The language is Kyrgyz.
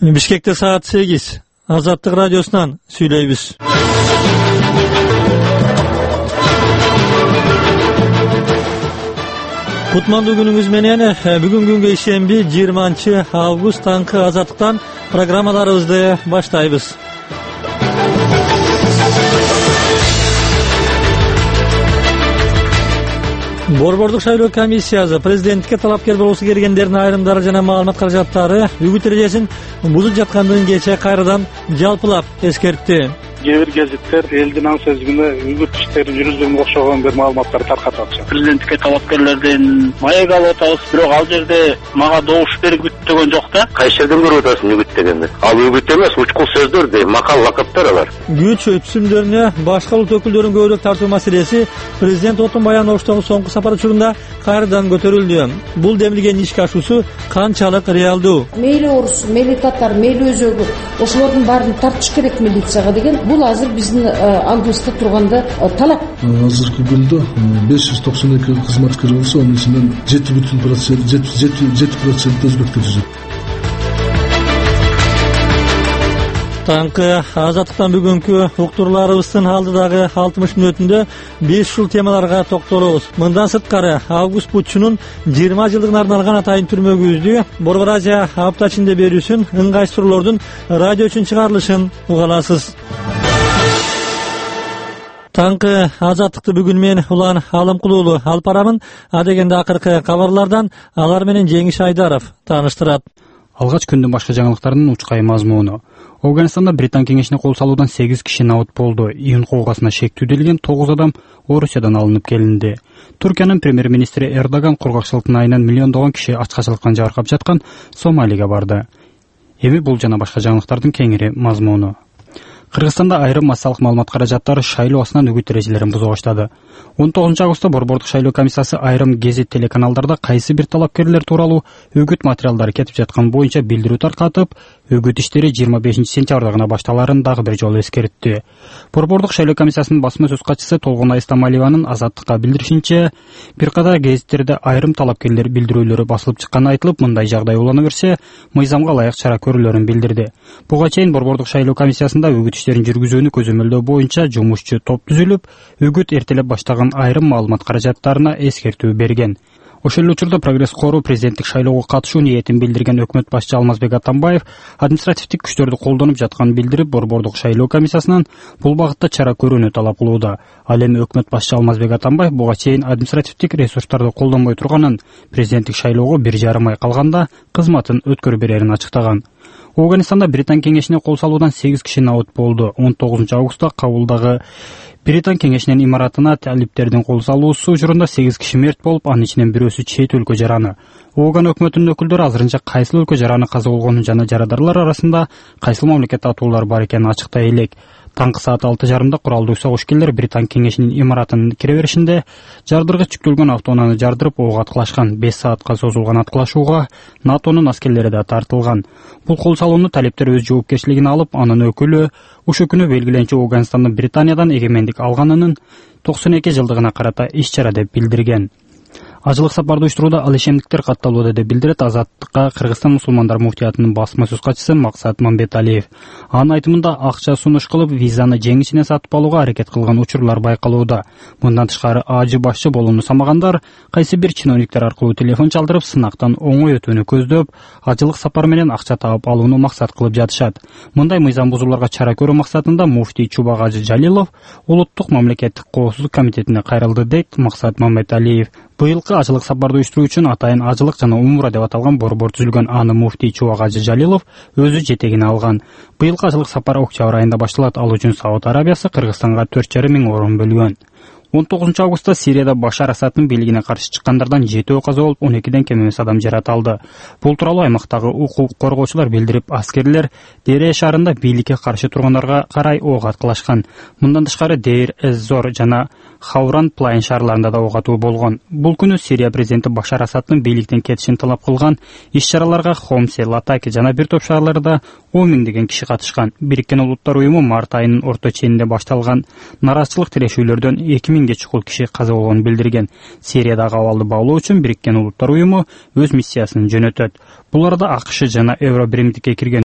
Бишкекте саат 8. Азаттык радиосунан сүйлөйбүз. Кутмандуу күнүңүз менен бүгүн күнгө ишемби 20 август таңкы Азаттыктан программаларыбызды баштайбыз. Борбордук шайлоо комиссиясы президентке талапкер болуусу келгендердин айрымдары жана маалымат каражаттары үгүт эрежесин бузуп жаткандыгын кечээ кайрадан жалпылап эскертти. Кээ бир гезиттер элдин аң сөзүнө үгүт иштерин жүргүзгөнгө окшогон бир маалыматтарды таркатып атышат. Президентке талапкерлерден маек алып атабыз, бирок ал жерде мага добуш берип үгүттөгөн жок да. Кайсы жерден көрүп атасың үгүт дегенди? Ал үгүт эмес, учкул сөздөр де, макал лакаптар алар. Күч түсүмдөрүнө башка улут өкүлдөрүн көбүрөөк тартуу маселеси президент Отунбай Оштогу соңку сапар учурунда кайрадан көтөрүлдү. Бул демилген ишке ашуусу канчалык реалдуу? Мейли орус, мейли татар, мейли өзөгү, ошолордун баарын тартыш керек милицияга деген бул азыр биздин алдыбызда турганда талап. Азыркы күндө 592 кызматкер болсо, анын ичинен 7% өзбектер жүзөт. Таңкы Азаттыктан бүгүнкү уктурларыбыздын алдыдагы 60 мүнөтүндө 5 жыл темаларга токтолобуз. Мындан сырткары Август Путчунун 20 жылдыгына арналган атайын түрмөгүбүздү Борбор Азия апта ичинде берүүсүн, ыңгайсыздыруулордун радио үчүн чыгарылышын уга аласыз. Таңкы Азаттыкты бүгүн мен Улан Алымкулуулу алып барамын. Адегенде акыркы кабарлардан алар менен Жеңиш Айдаров тааныштырат. Алгач күндүн башка жаңылыктарынын учкай мазмуну. Афганистанда Британ кеңешине кол салуудан 8 киши набыт болду. Июнь куугасына шектүү делген 9 адам Орусиядан алынып келинди. Түркиянын премьер-министри Эрдоган кургакчылыктын айынан миллиондогон киши ачкачылыктан жабыркап жаткан Сомалиге барды. Эми бул жана башка жаңылыктардын кеңири мазмуну. Кыргызстанда айрым массалык маалымат каражаттары шайлоо асынан үгүт эрежелерин буза баштады. 19 августта Борбордук шайлоо комиссиясы айрым гезит телеканалдарда кайсы бир талапкерлер тууралуу үгүт материалдары кетип жаткан боюнча билдирүү таркатып, үгүт иштери 25 сентябрда гана башталарын дагы бир жолу эскертти. Борбордук шайлоо комиссиясынын басма сөз катчысы Толгон Айстамалиеванын Азаттыкка билдиришинче, бир катар гезиттерде айрым талапкерлер билдирүүлөрү басылып чыкканы айтылып, мындай жагдай улана берсе, мыйзамга ылайык чара көрүлөрүн билдирди. Буга чейин Борбордук шайлоо комиссиясында үгүт иштерин жүргүзүүнү көзөмөлдөө боюнча жумушчу топ түзүлүп, үгүт эртелеп баштаган айрым маалымат каражаттарына эскертүү берген. Ошол эле учурда Прогресс кору президенттик шайлоого катышуу ниетин билдирген өкмөт башчы Алмазбек Атамбаев административдик күчтөрдү колдонуп жатканын билдирип, Борбордук шайлоо комиссиясынан бул багытта чара көрүүнү талап кылууда. Ал эми өкмөт башчы Алмазбек Атамбаев буга чейин административдик ресурстарды колдонбой турганын, президенттик шайлоого 1,5 ай калганда кызматын өткөрүп берерин ачыктаган. Афганистанда Британ кеңешине кол салуудан 8 киши набыт болду. 19 августта Кабулдагы Британ кеңешинин имаратына талиптердин кол салуусу учурунда 8 киши мерт болуп, анын ичинен бирөөсү чет өлкө жараны. Афган өкмөтүнүн өкүлдөрү азырынча кайсыл өлкө жараны каза болгонун жана жарадарлар арасында кайсыл мамлекет атуулар бар экенин ачыктай элек. Таңкы саат 6:30 куралдуу согушкерлер Британ кеңешинин имаратынын кире беришинде жардыргыч жүктөлгөн автоунааны жардырып ого аткылашкан. 5 саатка созулган аткылашууга НАТОнун аскерлери да тартылган. Бул кол салууну талиптер өз жоопкерчилигине алып, анын өкүлү ушул күнү белгиленче Афганистандын Британиядан эгемендик алганынын 92 жылдыгына карата иш-чара деп билдирген. Ажылык сапарды уюштурууда ал ишемдиктер катталууда деп билдирет Азаттыкка Кыргызстан мусулмандар муфтиятынын басма сөз катчысы Максат Мамбеталиев. Анын айтымында акча сунуш кылып, визаны жеңишине сатып алууга аракет кылган учурлар байкалууда. Мындан тышкары ажы башчы болууну самагандар кайсы бир чиновниктер аркылуу телефон чалдырып, сынактан оңой өтүүнү көздөп, ажылык сапар менен акча таап алууну максат кылып жатышат. Мындай мыйзам бузууларга чара көрүү максатында муфтий Чубагажы Жалилов Улуттук мамлекеттик коопсуздук комитетине кайрылды, дейт Максат Мамбеталиев. Быйылкы ажылык сапарды уюштуруу үчүн атайын ажылык жана умура деп аталган борбор түзүлгөн. Аны муфтий Чубагажы Жалилов өзү жетегине алган. Быйылкы ажылык сапар октябрь айында башталат. Ал үчүн Сауд Арабиясы Кыргызстанга 4,5 миң орун бөлгөн. 19 августта Сирияда Башар Асадтын бийлигине каршы чыккандардан 7 каза болуп, 12ден кем эмес адам жаратылды. Бул тууралуу аймактагы укук коргоочулар билдирип, аскерлер Дере шаарында бийликке каршы тургандарга карай ок аткылашкан. Мындан тышкары Дейр эз-Зор жана Хавран Плайн шаарларында да ок атуу болгон. Бул күнү Сирия президенти Башар Асадтын бийликтен кетишин талап кылган иш-чараларга Хомсе, Латаки жана бир топ шаарларда 10 миңдеген киши катышкан. Бириккен Улуттар уюму март айынын орто ченинде башталган нараазачылык тирешүүлөрдөн 2000 чукул киши каза болгонун билдирген. Сириядагы абалды баалоо үчүн Бириккен Улуттар уюму өз миссиясын жөнөтөт. Бул арада АКШ жана Евробиримдикке кирген